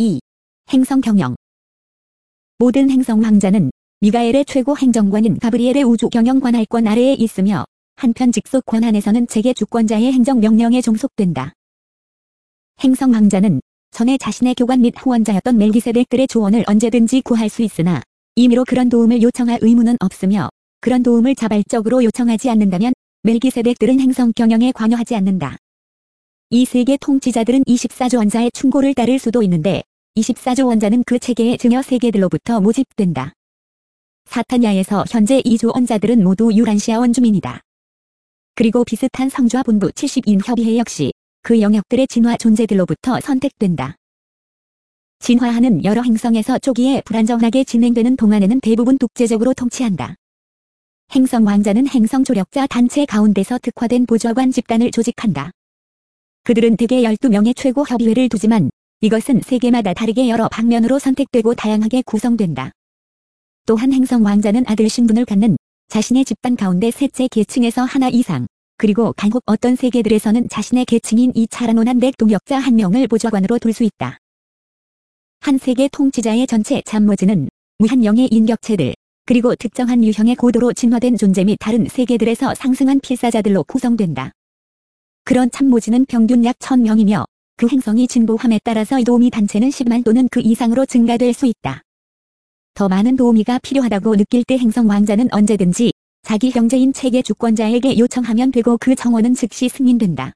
2. 행성 경영. 모든 행성 왕자는 미가엘의 최고 행정관인 가브리엘의 우주 경영 관할권 아래에 있으며 한편 직속 권한에서는 재계 주권자의 행정 명령에 종속된다. 행성 왕자는 전에 자신의 교관 및 후원자였던 멜기세덱들의 조언을 언제든지 구할 수 있으나 임의로 그런 도움을 요청할 의무는 없으며 그런 도움을 자발적으로 요청하지 않는다면 멜기세덱들은 행성 경영에 관여하지 않는다. 이 세계 통치자들은 24조 원자의 충고를 따를 수도 있는데 24조 원자는 그 체계의 증여 세계들로부터 모집된다. 사타냐에서 현재 2조 원자들은 모두 유란시아 원주민이다. 그리고 비슷한 성좌 본부 70인 협의회 역시 그 영역들의 진화 존재들로부터 선택된다. 진화하는 여러 행성에서 초기에 불안정하게 진행되는 동안에는 대부분 독재적으로 통치한다. 행성 왕자는 행성 조력자 단체 가운데서 특화된 보좌관 집단을 조직한다. 그들은 대개 12명의 최고 협의회를 두지만 이것은 세계마다 다르게 여러 방면으로 선택되고 다양하게 구성된다. 또한 행성 왕자는 아들 신분을 갖는 자신의 집단 가운데 셋째 계층에서 하나 이상, 그리고 간혹 어떤 세계들에서는 자신의 계층인 2차라 논한덱 동역자 1명을 보좌관으로 둘 수 있다. 한 세계 통치자의 전체 참모진은 무한령의 인격체들, 그리고 특정한 유형의 고도로 진화된 존재 및 다른 세계들에서 상승한 필사자들로 구성된다. 그런 참모진은 평균 약 1000명이며 그 행성이 진보함에 따라서 이 도우미 단체는 10만 또는 그 이상으로 증가될 수 있다. 더 많은 도우미가 필요하다고 느낄 때 행성 왕자는 언제든지 자기 형제인 체계 주권자에게 요청하면 되고 그 정원은 즉시 승인된다.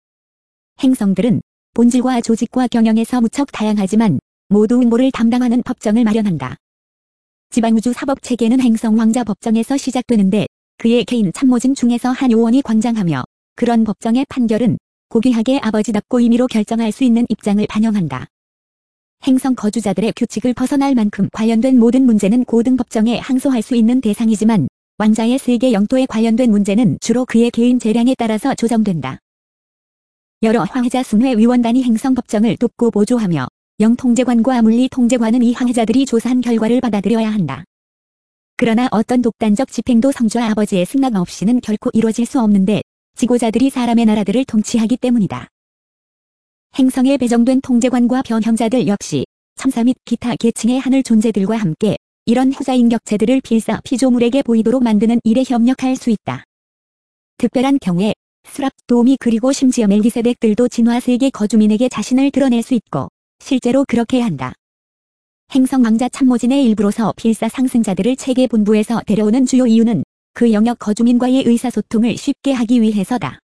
행성들은 본질과 조직과 경영에서 무척 다양하지만 모두 음모를 담당하는 법정을 마련한다. 지방우주 사법체계는 행성 왕자 법정에서 시작되는데 그의 개인 참모진 중에서 한 요원이 관장하며 그런 법정의 판결은 고귀하게 아버지답고 임의로 결정할 수 있는 입장을 반영한다. 행성 거주자들의 규칙을 벗어날 만큼 관련된 모든 문제는 고등법정에 항소할 수 있는 대상이지만 왕자의 세계 영토에 관련된 문제는 주로 그의 개인 재량에 따라서 조정된다. 여러 황해자 순회 위원단이 행성 법정을 돕고 보조하며 영통제관과 물리통제관은 이 황해자들이 조사한 결과를 받아들여야 한다. 그러나 어떤 독단적 집행도 성좌 아버지의 승낙 없이는 결코 이루어질 수 없는데 지고자들이 사람의 나라들을 통치하기 때문이다. 행성에 배정된 통제관과 변형자들 역시 참사 및 기타 계층의 하늘 존재들과 함께 이런 후자 인격체들을 필사 피조물에게 보이도록 만드는 일에 협력할 수 있다. 특별한 경우에 스랍 도우미 그리고 심지어 멜기세덱들도 진화세계 거주민에게 자신을 드러낼 수 있고 실제로 그렇게 한다. 행성 왕자 참모진의 일부로서 필사 상승자들을 체계 본부에서 데려오는 주요 이유는 그 영역 거주민과의 의사소통을 쉽게 하기 위해서다.